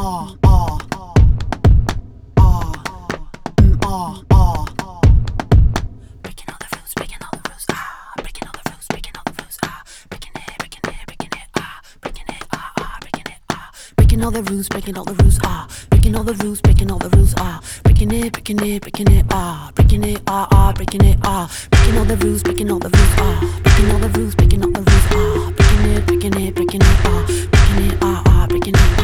Breaking all the rules, breaking all the rules, breaking all the rules, breaking all the rules, breaking it, breaking it, breaking it, breaking it, breaking it, breaking all the rules, breaking all the rules, breaking all the rules, breaking all the rules, breaking it, breaking it, breaking it, breaking it, breaking it,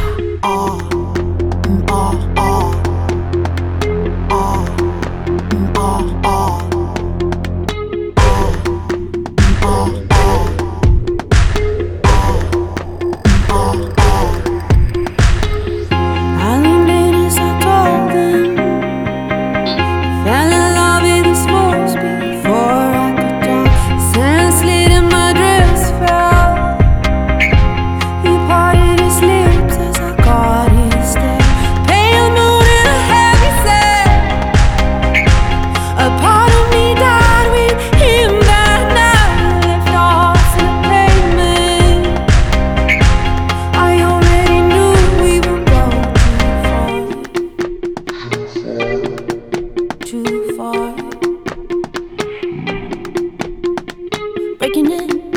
breaking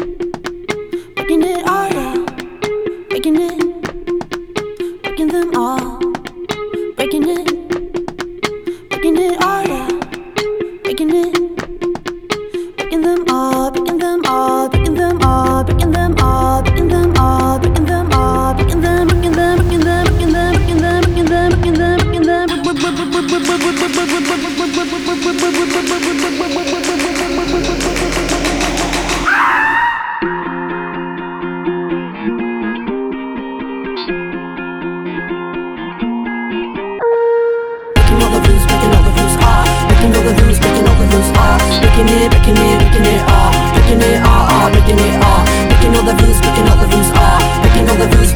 it all down, breaking it, breaking them all, breaking it all down, breaking it, breaking them all, breaking them all, breaking them all, breaking them all, breaking them all, breaking them all, breaking them, breaking them, breaking them, breaking them, breaking them, breaking them, breaking them, breaking them, breaking it, breaking it, breaking it, breaking it, breaking all the rules, breaking all the rules, breaking all the rules, breaking all the rules.